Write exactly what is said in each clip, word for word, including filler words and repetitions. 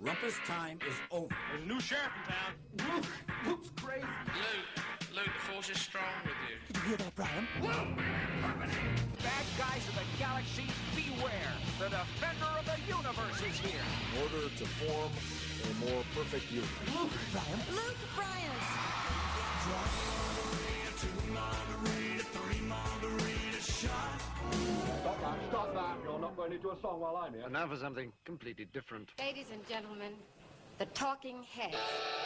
Rumpus time is over. There's a new sheriff in town. Luke! Luke's crazy. Luke, Luke, the force is strong with you. Did you hear that, Brian? Luke! Bad guys of the galaxy, beware! The defender of the universe is here! In order to form a more perfect universe. Luke! Brian? Luke Bryant! Two margarita, three margarita shot. Stop that, stop that. You're not going into a song while I'm here. And now for something completely different. Ladies and gentlemen, the Talking Heads.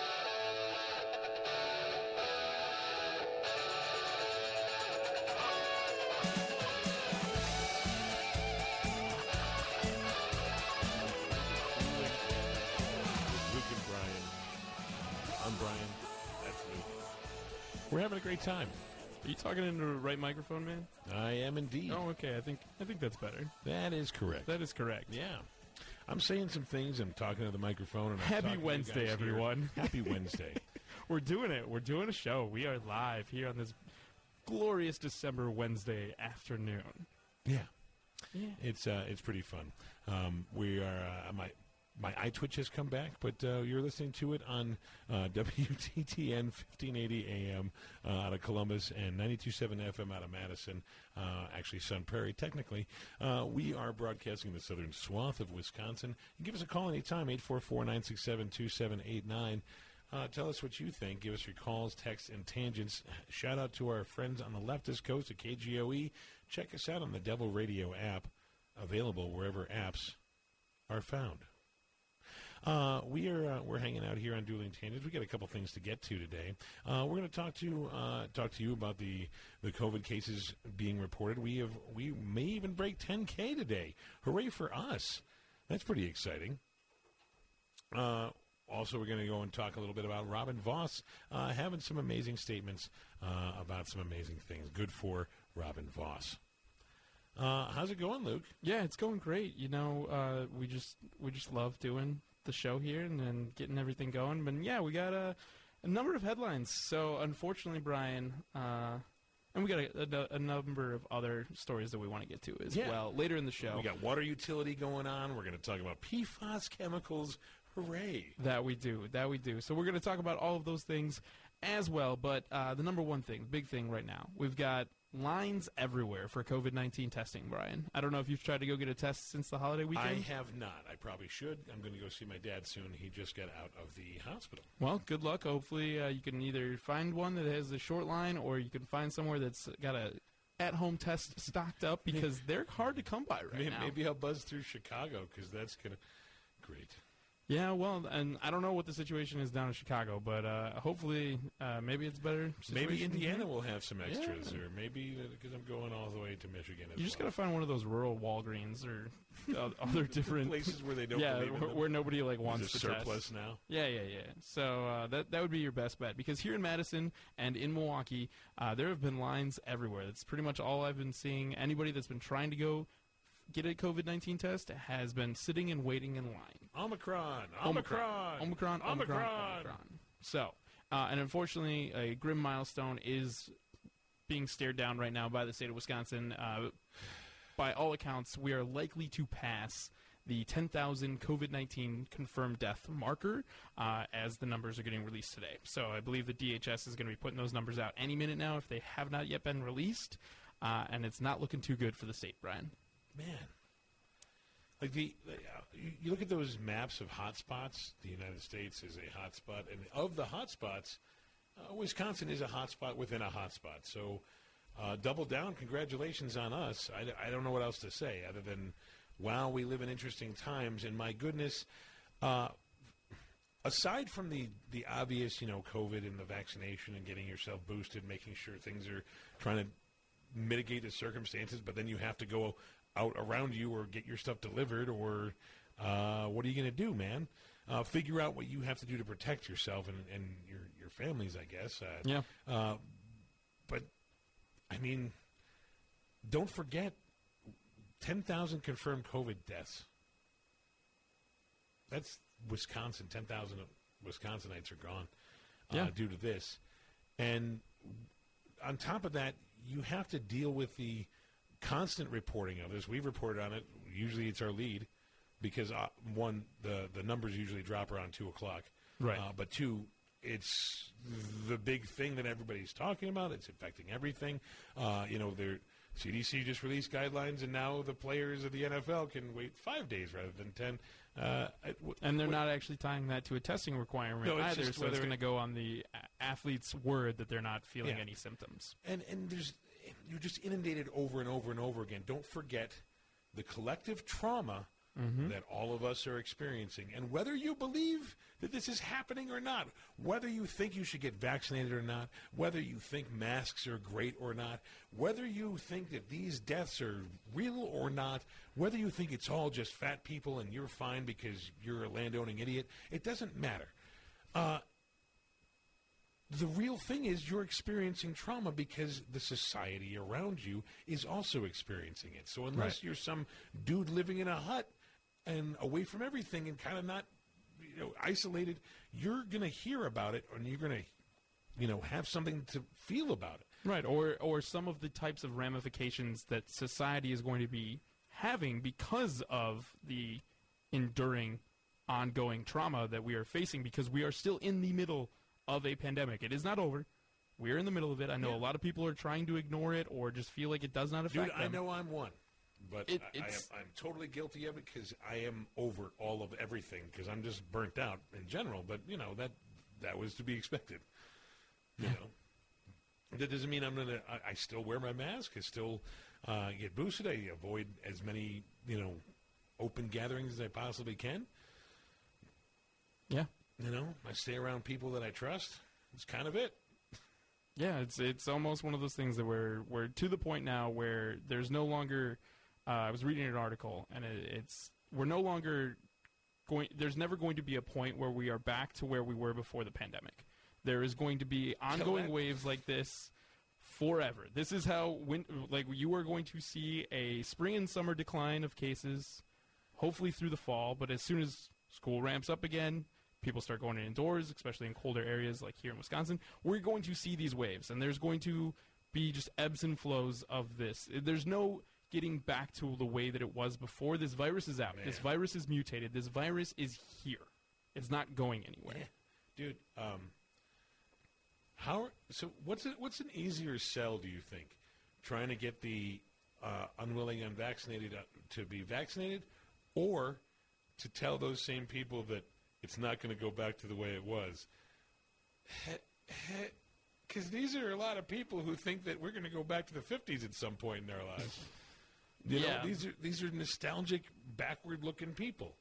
Luke and Brian. I'm Brian. That's Luke. We're having a great time. Are you talking into the right microphone, man? I am indeed. Oh, okay. I think I think that's better. That is correct. That is correct. Yeah. I'm saying some things. I'm talking to the microphone. And I'm Happy talking to you Wednesday, guys here. everyone. Happy Wednesday. We're doing it. We're doing a show. We are live here on this glorious December Wednesday afternoon. Yeah. Yeah. It's uh, it's pretty fun. Um, we are uh, my my iTwitch has come back, but uh, you're listening to it on uh, W T T N fifteen eighty A M uh, out of Columbus and ninety-two point seven F M out of Madison. Uh, actually, Sun Prairie. Technically, uh, we are broadcasting in the southern swath of Wisconsin. You give us a call anytime, eight four four, nine six seven, two seven eight nine. Uh, tell us what you think. Give us your calls, texts, and tangents. Shout out to our friends on the leftist coast at K G O E. Check us out on the Devil Radio app, available wherever apps are found. Uh, we are uh, we're hanging out here on Dueling Tangents. We got a couple things to get to today. Uh, we're going to talk to uh, talk to you about the, the COVID cases being reported. We have we may even break ten K today. Hooray for us! That's pretty exciting. Uh, Also, we're going to go and talk a little bit about Robin Voss uh, having some amazing statements uh, about some amazing things. Good for Robin Voss. Uh, how's it going, Luke? Yeah, it's going great. You know, uh, we just we just love doing the show here and then getting everything going. But yeah, we got a, a number of headlines. So unfortunately, Brian, uh, and we got a, a, a number of other stories that we want to get to as Yeah. well later in the show. We got water utility going on. We're going to talk about P FAS chemicals. Hooray. That we do. That we do. So we're going to talk about all of those things as well. But uh, the number one thing, big thing right now, we've got lines everywhere for COVID nineteen testing, Brian. I don't know if you've tried to go get a test since the holiday weekend. I have not. I probably should. I'm going to go see my dad soon. He just got out of the hospital. Well, good luck. Hopefully uh, you can either find one that has a short line or you can find somewhere that's got a at-home test stocked up because they're hard to come by right maybe, now. Maybe I'll buzz through Chicago because that's going to... Great. Yeah, well, and I don't know what the situation is down in Chicago, but uh, hopefully uh, maybe it's better. Maybe Indiana here. will have some extras, Yeah. or maybe because I'm going all the way to Michigan. As You just well. got to find one of those rural Walgreens or uh, other different places where they don't yeah, believe in where, them. where nobody like wants There's to a surplus test. now. Yeah, yeah, yeah. So uh, that that would be your best bet because here in Madison and in Milwaukee, uh, there have been lines everywhere. That's pretty much all I've been seeing. Anybody that's been trying to go get a COVID nineteen test has been sitting and waiting in line. Omicron, Omicron, Omicron, Omicron, Omicron. Omicron. So, uh, and unfortunately, a grim milestone is being stared down right now by the state of Wisconsin. Uh, by all accounts, we are likely to pass the ten thousand COVID nineteen confirmed death marker uh, as the numbers are getting released today. So I believe the D H S is going to be putting those numbers out any minute now if they have not yet been released, uh, and it's not looking too good for the state, Brian. Man. Like the, uh, you, you look at those maps of hotspots. The United States is a hotspot, and of the hotspots, uh, Wisconsin is a hotspot within a hotspot. So, uh, double down. Congratulations on us. I, I don't know what else to say other than, wow, we live in interesting times. And my goodness, uh, aside from the the obvious, you know, COVID and the vaccination and getting yourself boosted, making sure things are trying to mitigate the circumstances, but then you have to go out around you or get your stuff delivered or uh, what are you going to do, man? Uh, figure out what you have to do to protect yourself and, and your, your families, I guess. Uh, yeah. Uh, but, I mean, don't forget ten thousand confirmed COVID deaths. That's Wisconsin. ten thousand Wisconsinites are gone uh, yeah. due to this. And on top of that, you have to deal with the constant reporting of this. We've reported on it. Usually it's our lead. because uh, one, the the numbers usually drop around two o'clock, Right. Uh, but two, it's the big thing that everybody's talking about. It's affecting everything. Uh, you know, they're. C D C just released guidelines, and now the players of the N F L can wait five days rather than ten. Uh, w- And they're w- not actually tying that to a testing requirement No, it's either, just so it's whether- going to go on the a- athlete's word that they're not feeling Yeah. any symptoms. And and there's you're just inundated over and over and over again. Don't forget the collective trauma Mm-hmm. that all of us are experiencing, and whether you believe that this is happening or not, whether you think you should get vaccinated or not, whether you think masks are great or not, whether you think that these deaths are real or not, whether you think it's all just fat people and you're fine because you're a landowning idiot, it doesn't matter. Uh, the real thing is you're experiencing trauma because the society around you is also experiencing it. So unless Right. you're some dude living in a hut and away from everything and kind of not, you know, isolated, you're going to hear about it and you're going to, you know, have something to feel about it. Right, or or some of the types of ramifications that society is going to be having because of the enduring, ongoing trauma that we are facing, because we are still in the middle of a pandemic. It is not over. We're in the middle of it. I know Yeah. a lot of people are trying to ignore it or just feel like it does not affect Dude, I them. know I'm one. But It- I, I am, it's- I'm totally guilty of it because I am over all of everything because I'm just burnt out in general. But, you know, that that was to be expected. You know, that doesn't mean I'm going to, I still wear my mask. I still uh, get boosted. I avoid as many, you know, open gatherings as I possibly can. Yeah. You know, I stay around people that I trust. It's kind of it. Yeah, it's it's almost one of those things that we're we're to the point now where there's no longer. Uh, I was reading an article, and it, it's we're no longer going. There's never going to be a point where we are back to where we were before the pandemic. There is going to be ongoing that. waves like this forever. This is how when like you are going to see a spring and summer decline of cases, hopefully through the fall. But as soon as school ramps up again, people start going indoors, especially in colder areas like here in Wisconsin, we're going to see these waves, and there's going to be just ebbs and flows of this. There's no getting back to the way that it was before. This virus is out. Man. This virus is mutated. This virus is here. It's not going anywhere. Yeah. Dude, um, how, so what's it, what's an easier sell, do you think? Trying to get the uh, unwilling unvaccinated uh, to be vaccinated, or to tell those same people that it's not going to go back to the way it was? Because these are a lot of people who think that we're going to go back to the fifties at some point in their lives. You Yeah. know, these are these are nostalgic, backward-looking people.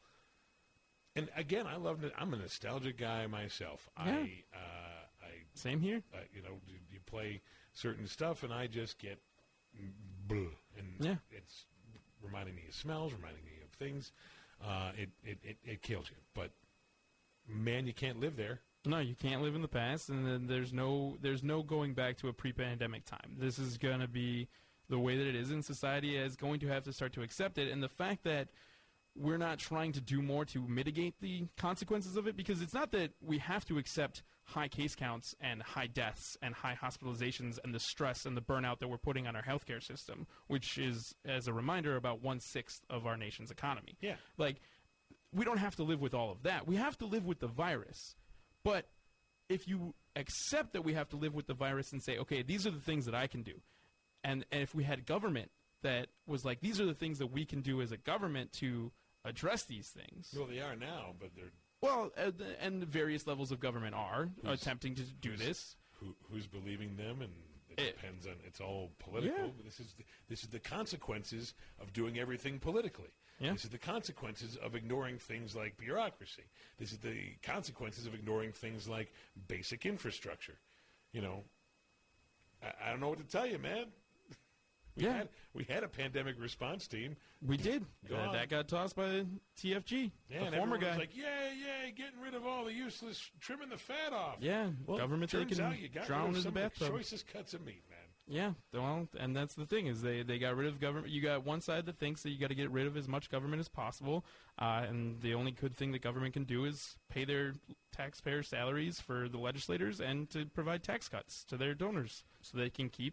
And again, I love. I'm a nostalgic guy myself. Yeah. I, uh, I, Same here. uh, you know, you, you play certain stuff, and I just get, bleh, and Yeah. it's reminding me of smells, reminding me of things. Uh, it, it, it, it kills you, but man, you can't live there. No, you can't live in the past, and then there's no there's no going back to a pre-pandemic time. This is going to be the way that it is, and society is going to have to start to accept it. And the fact that we're not trying to do more to mitigate the consequences of it, because it's not that we have to accept high case counts and high deaths and high hospitalizations and the stress and the burnout that we're putting on our healthcare system, which is, as a reminder, about one-sixth of our nation's economy. Yeah. Like, we don't have to live with all of that. We have to live with the virus. But if you accept that we have to live with the virus and say, okay, these are the things that I can do, and, and if we had government that was like, these are the things that we can do as a government to address these things. Well, they are now, but they're Well, uh, the- and various levels of government are Who's- attempting to do who's- this. who, who's believing them, and it, It- depends on. It's all political. Yeah. This is the, this is the consequences of doing everything politically. Yeah. This is the consequences of ignoring things like bureaucracy. This is the consequences of ignoring things like basic infrastructure. You know, I, I don't know what to tell you, man. We Yeah. had we had a pandemic response team. We did. Go Uh, on. that got tossed by T F G, Yeah, the and former everyone guy. was like, yay, yay, getting rid of all the useless, trimming the fat off. yeah, Well, government that turns can out you got drown rid of in the some of the bathtub. choicest cuts of meat, man. Yeah, well, and that's the thing is they, they got rid of government. You got one side that thinks that you got to get rid of as much government as possible, uh, and the only good thing that government can do is pay their taxpayer salaries for the legislators and to provide tax cuts to their donors so they can keep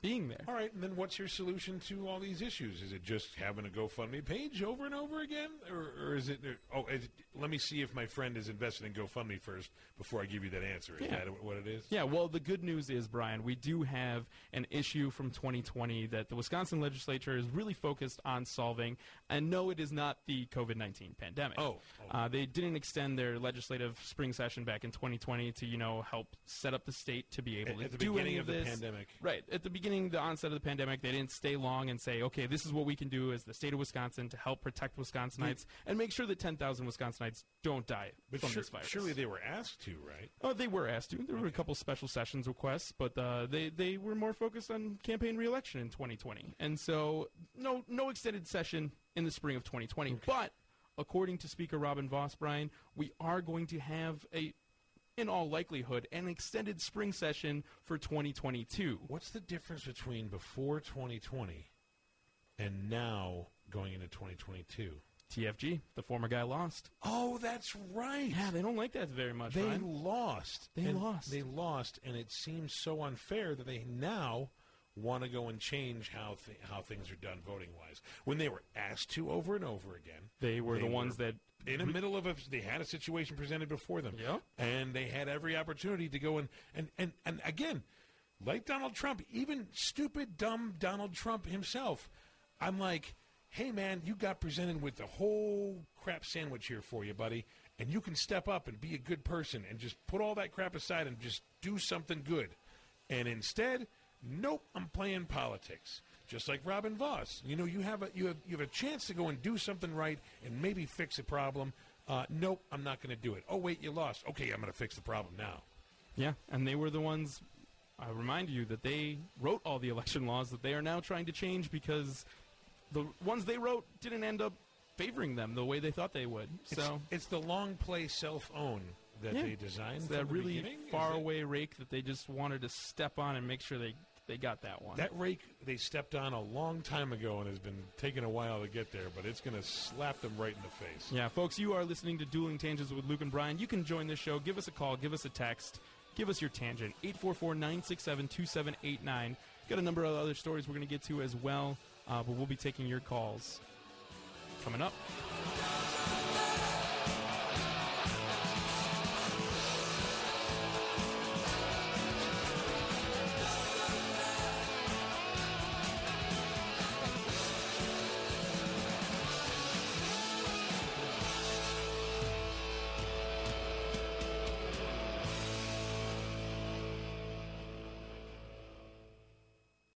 being there. All right, and then what's your solution to all these issues? Is it just having a GoFundMe page over and over again? Or, or is it, oh, is it, let me see if my friend is invested in GoFundMe first before I give you that answer. Is Yeah. that what it is? Yeah, well, the good news is, Brian, we do have an issue from twenty twenty that the Wisconsin legislature is really focused on solving. And no, it is not the COVID nineteen pandemic. Oh. oh. Uh, they didn't extend their legislative spring session back in twenty twenty to, you know, help set up the state to be able At, to at the do beginning any of of the this. pandemic. Right. At the beginning, the onset of the pandemic, they didn't stay long and say, okay, this is what we can do as the state of Wisconsin to help protect Wisconsinites and make sure that ten thousand Wisconsinites don't die But from sure, this virus. surely they were asked to, right? Oh, they were asked to. There were a couple special sessions requests, but uh, they they were more focused on campaign reelection in twenty twenty, and so no no extended session in the spring of twenty twenty. Okay. But according to Speaker Robin Voss, Brian, we are going to have a, in all likelihood, an extended spring session for twenty twenty-two. What's the difference between before twenty twenty and now going into twenty twenty-two? T F G, the former guy, lost. Oh, that's right. Yeah, they don't like that very much, They Brian. lost. They And lost. They lost, and it seems so unfair that they now want to go and change how th- how things are done voting wise. When they were asked to over and over again, They were the ones that in the middle of a, they had a situation presented before them, Yep. and they had every opportunity to go and and and and again, like Donald Trump, even stupid, dumb Donald Trump himself. I'm like, hey man, you got presented with the whole crap sandwich here for you, buddy, and you can step up and be a good person and just put all that crap aside and just do something good. And instead, nope, I'm playing politics. Just like Robin Voss. You know, you have a you have you have a chance to go and do something right and maybe fix a problem. Uh, nope, I'm not going to do it. Oh wait, you lost. Okay, I'm going to fix the problem now. Yeah, and they were the ones, I remind you, that they wrote all the election laws that they are now trying to change because the ones they wrote didn't end up favoring them the way they thought they would. It's, So it's the long play self-own that yeah, they designed. it's from that the really beginning. Is far that- away rake that they just wanted to step on and make sure they, they got that one. That rake they stepped on a long time ago and has been taking a while to get there, but it's going to slap them right in the face. Yeah, folks, you are listening to Dueling Tangents with Luke and Brian. You can join this show. Give us a call. Give us a text. Give us your tangent. eight four four, nine six seven, two seven eight nine. Got a number of other stories we're going to get to as well, uh, but we'll be taking your calls coming up.